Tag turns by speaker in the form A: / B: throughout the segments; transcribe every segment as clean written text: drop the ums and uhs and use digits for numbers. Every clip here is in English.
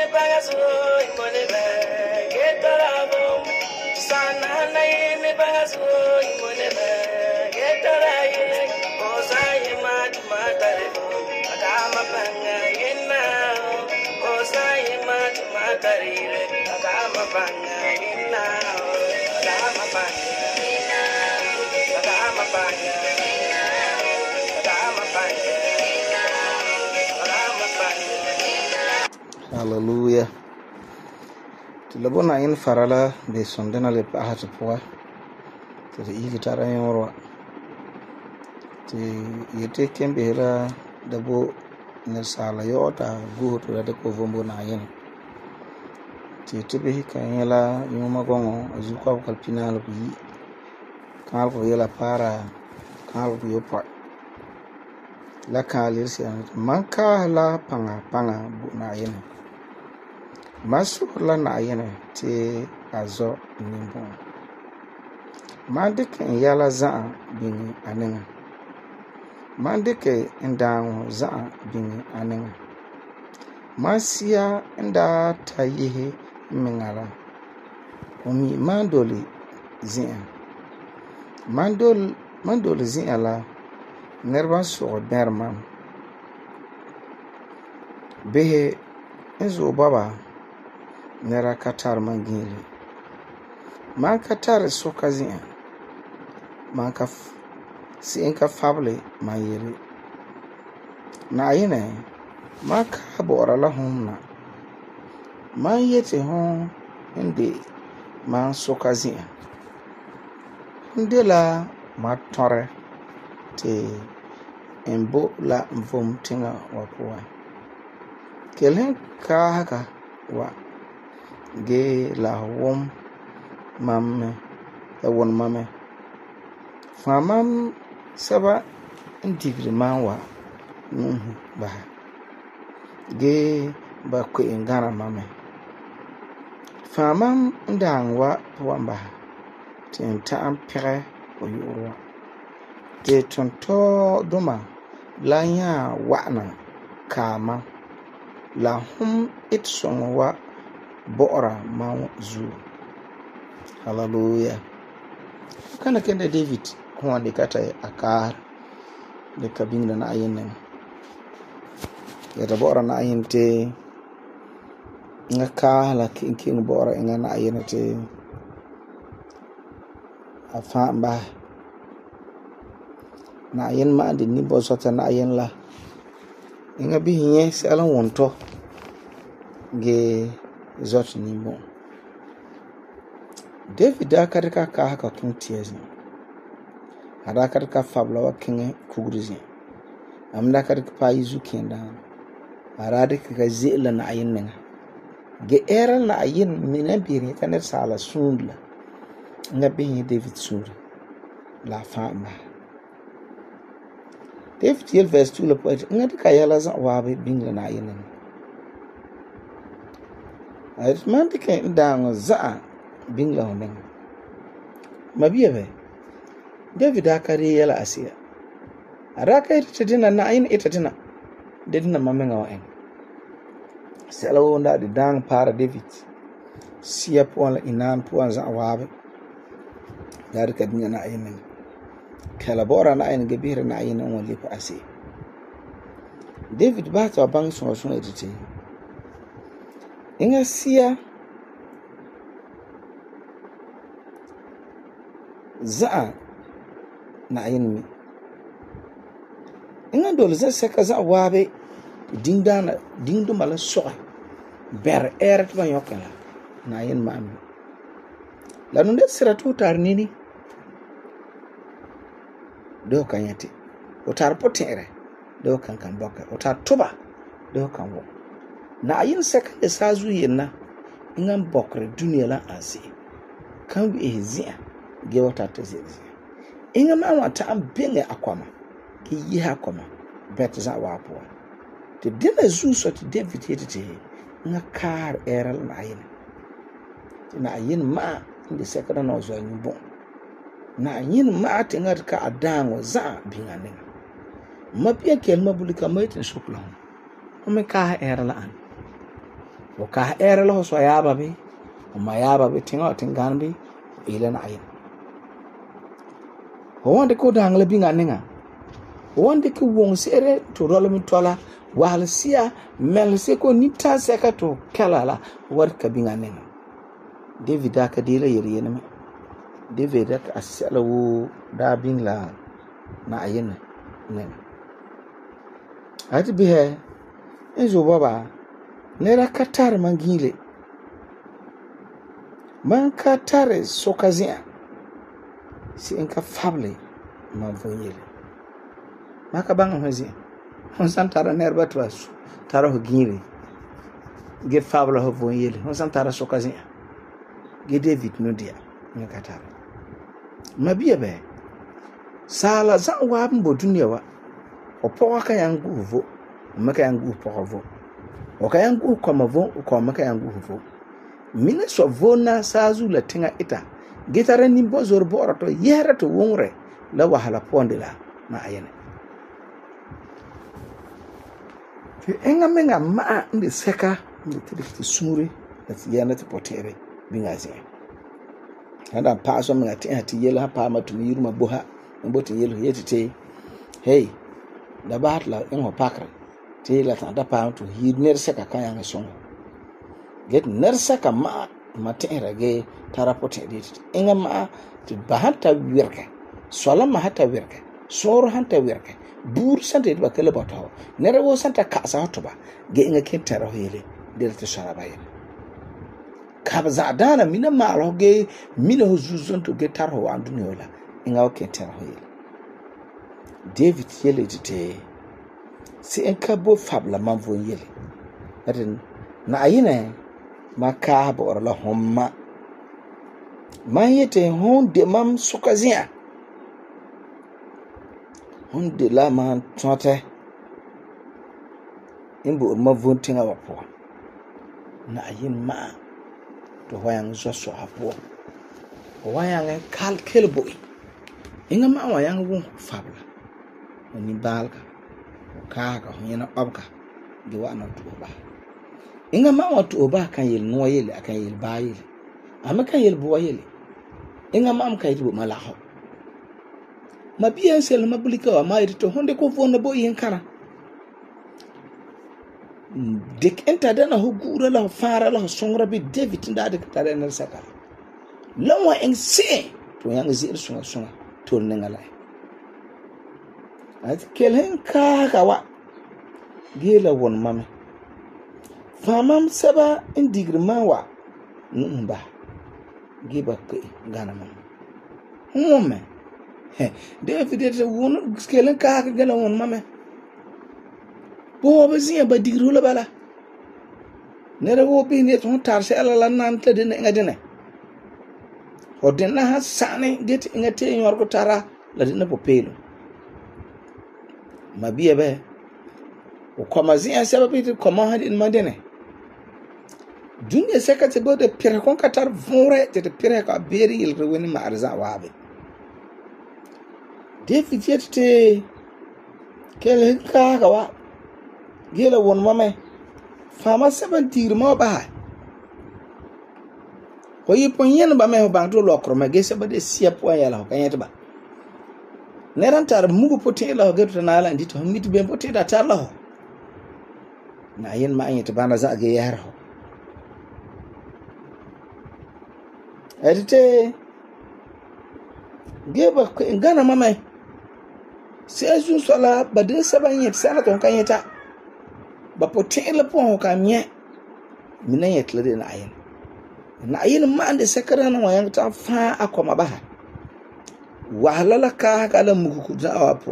A: Hallelujah. Tilabona in farala be sondena le pahat poa. Te igitara yorwa. Te yete kembera dabo ne sala yota gutu da ko vombo na yin. Te tibe kanyela yuma gongo azukwa kalpinal bi. Kal ko yela para kal ko yopa. La kalir manka la panga bu na yin. Masu la na yin te azo nimbo. Mandike yala za bin aninga. Mandike ndan za bin aninga. Masia nda tayihe mingala. Umi mandoli zin. Mandoli zin ala nerva so derman. Behe enzo baba nera katar mangili. Man katar sokazin. Man ka si enka fable man yiri. Na yine man ka bora la humna. Man yete hon inde man sokazin. Ndela ma tore te embo la mvom tinga wapuwa. Kelen ka haka wa ge la wom mamme la won mamme. Famam saba indigri manwa nuhu ba. Ge ba ko ingana mamme. Famam ndangwa wamba. Tenta ampere oyurwa. Te tonto doma la nya wana kama la hum itsongwa bora ma zu. Hallelujah. Kana kende David kwa ndikata akar de kabinda na ayin ya bora na ayin te ngaka la king bora inga na ayin te afamba na ayin ma andi ni bo sota na ayin la inga bi hinye sala wonto ge zot ni bo. David akarika ka haka kuntiezi. Akarika fabla wa kinge kugurizi. Amda akarika pa izu kenda. Aradika ka zela na ayin nenga. Ge era na ayin minabiri kanet sala sundla. Nga bihi David sura. La famba. David yel verse 2 le poet. Nga dika yala zan wabe bingla na ayin nenga. Ayitman dika ndango zaa bingla honenga. Mabiyabe David akari yala asiya. Araka itadina na ayin itadina. Dedina mamenga wa en. Sela wonda di dang para David. Siya puan inan puan za wabe. Dari kadina na ayin. Kalabora na ayin gebira na ayin on lipa asiya. David bata bang so edite. Inga siya za na ayin mi. Inga dole za seka za wabe dingdo mala soa ber eret ba yokala na ayin ma ami. La nunde sira tu tar nini do kanyati o tar potere do kan boka o tar tuba do kan wo na ayin seka de sazu yenna inga bokre duniya la ansi kan bi ezia ge wata tezezi inga ma wata ambenge akwama ki yi akwama bet za wapo te dina zu so ti David yete nga kar eral na ayin ma inde sekada no zo nyubo na ayin ma te ngat ka adango za bingane ma pia kel mabulika maitin shukla o me ka eral an o ka era lo so ya ba be o ma ya ba be tinga tingan bi ile na ayin o wonde ko dangle bi nganinga o wonde ko won sere to rolo mi tola wal sia mel se ko nita seka to kalala war ka bi nganinga David aka dira yiri ne David aka asala wo da bin la na ayin ne ati bi he enzo baba nera katar mangile man katare sokazia si enka family man voyele maka banga hazi on santara nerba twas tara ho gire ge fabla ho voyele on santara sokazia ge David no dia ne katare mabia be sala za wa mbo dunia wa opo ka yangu vo maka yangu povo oka yangu kwa mavo kwa maka yangu vo mina so vona sazu la tinga ita gitare ni bozor borato yera to wonre la wahala pondela na ayene fi enga menga ma ndi seka ndi tiri sumure ati yana to potere bingazi anda paso menga ti yela pa ma to yiruma boha mbote yelo yetite hey da batla engo pakra ti la ta da pa to hidner seka kayanga songo get nersaka ma tera ge tarapote dit inga ma ti bahata wirka sola ma hata wirka soro hanta wirka bur sante ba kala bato nere wo santa kasa hotoba ge inga kentara hele delta sharaba yen kabza dana mina ma roge mina huzuzon to ge tarho andu nyola inga o kentara hele David yele dite si enka bo fabla manvo yele aden na ayine maka bor la homma mayete honde mam sukazia honde la man tote imbo ma vontinga wapo na ayin ma to wayang zoso hapo wayang kalkelbo inga ma wayang won fabla ni balka kaka honyena abka di wana tuba inga ma watu oba kan yel no yele akan yel ba yele ama kan yel bo yele inga ma am kay tibo malaho ma bien sel ma bulika wa ma to honde ko fonna bo yin kara dik enta dana ho gura la fara la songra bi David ndade tare na saka lawa en se to yang zir sunga to ngala at kelen ka wa gela won mame famam saba indigirma wa numba giba ke gana mam home David de won skelen ka gela won mame bo bezia ba digru la bala nere wo bi ne ton tarse ala la nan tade ne ngadene o denna hasane det ngate nyor ko tara la dina po pelo mabiya be o komazia saba bi koma hadin madene dunya sekate bo de pire kon katar vore te pire ka beri il rewni ma arza wabe David yete kel ka wa gela won mame fama 70 mo ba ko yipon yen ba me ho banto lokro ma gese ba de sia po yala ko yete ba neran tar mugu potin la geto na ala ndito miti be potin da tar la na yen ma yete bana za ge yar ho edite geba ko ngana mame sai su sala ba de saban yete sala to kan yeta ba potin la po ho kan ye minan yete la de na yen ma ande sekara na wayan ta fa akoma ba wahalala ka kala mugu kuza wapo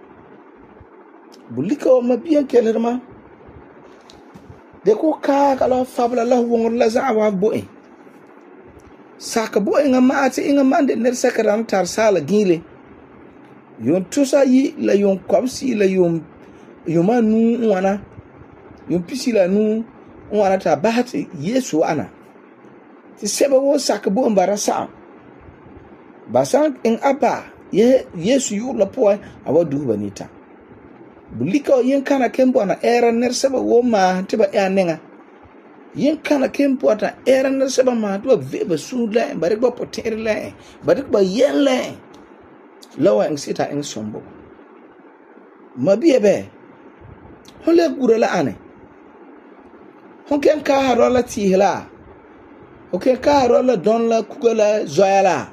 A: bulika o mabiyan kelerma de ko ka kala fabla la wongor la zawa boe saka boe ngama ati ngama de ner sakaram tar sala gile yon tusa yi la yon komsi la yon yomanu wana yon pisila nu wana ta bahati Yesu ana ti seba wo saka bo mbara sa basan in apa Yesu yu la poa awadu banita bulika yen kana kembo na era ner seba wo ma tiba ya nenga yin kana ken puata eran na seba ma do ve ba su la bari ba poter la bari ba yen la lawa en sita en sombo mabiye be hole gura la ane hon ken ka haro la tihla o ken ka haro la don la kugala zoyala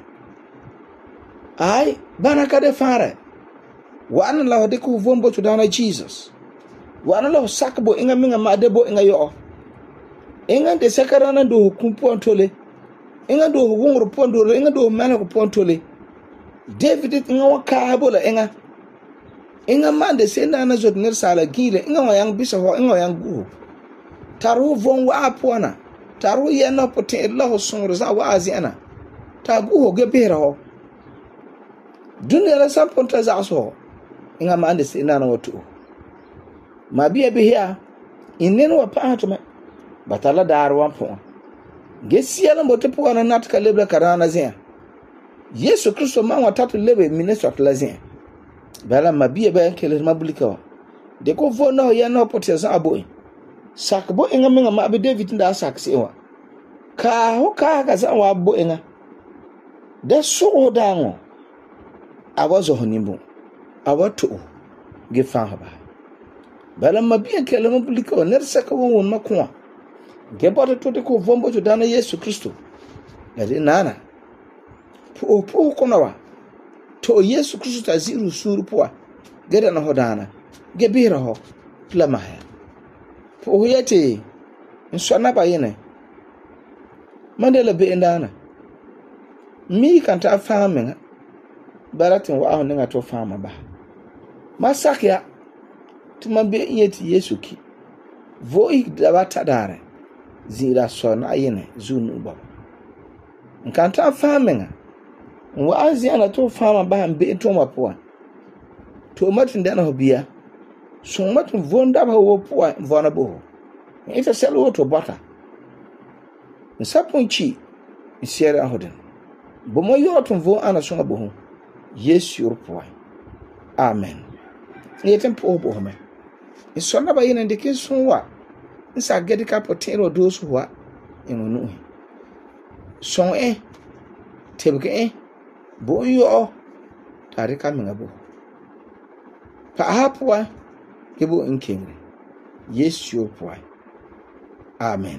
A: ai bana ka de fare wa an la de ku vombo to dana Jesus wa an la sakbo inga minga ma de bo inga yo inga de sakarana do kumpu antole inga do wongro pondole inga do mala ko pontole David inga wa ka bola inga mande senda na zot ner sala gile inga wa yang bisa ho inga yang gu taru von wa apona taru yana pote Allah sunro za wa aziana ta gu ho ge bera ho dunya la sa ponta za so inga mande senda na watu mabiya biya inen wa pa to batala dar wan po gesiya la mbote po na natka lebla karana zia Yesu Kristo ma wa tatu lebe minesot la zia bala mabiya ba kele mabulika de ko vona ya no potia za aboy sakbo inga minga ma be David nda saksi wa ka ho ka za wa bo inga de so dango abazo honimbu abato ge fa ba bala mabiya kele mabulika ner saka won makwa ge boto to de ko vombo to dana Yesu Kristo de nana po kono wa to Yesu Kristo ta ziru suru poa geda na hodana gebira ho la maya po yete nsona ba yene mandela be ndana mi kan ta famin baratin wa ahun nga to fama ba masakya tumambe yeti Yesu ki voi da bata dare zira sona yene zunu ba kan ta famin wa azi ana to fama ba mbe to mapoa to matin da na hobia so matin vonda ba wo poa vona bo ita selo to bata nsaponchi isiere ahoden bo mo yo to vo ana so abo Yesu your poa amen yetem po bo me iso na ba yene ndike so wa nsa gedi ka potero do so wa enunu so tebke bo yo tare ka minga bo pa hapwa kebo nkengre Yesu poa amen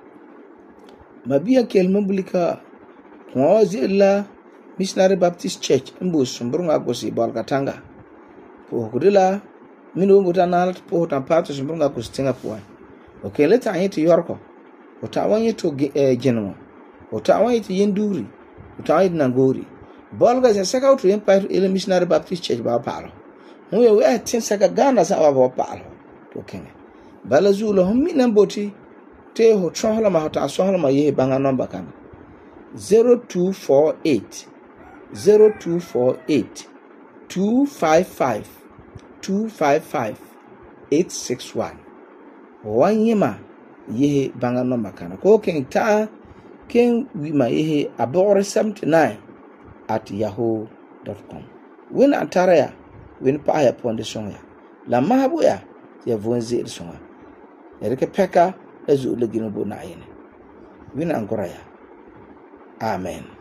A: mabiya kelma bulika kwazilla Missionary Baptist Church mbo sumbrunga gosi balkatanga po kudila mino ngutana po tampato sumbrunga kustinga poa okay leta anyeti yorko utawanyi to genwa utawanyi to yenduri utawanyi nangori bolga se saka utu empire ile Missionary Baptist Church ba palo we tin saka Ghana sa ba palo to kenge bala zulo hommi namboti te ho chohola ma hota sohola ma ye banga number kana 0248 255 861 wanyima ye banga number kana ko ken ta ken wi ma ye abore 79@yahoo.com win antaraya win pa ya ponde songa la mahabu ya vonzi songa erike peka ezu legino bo na yene win angora ya amen.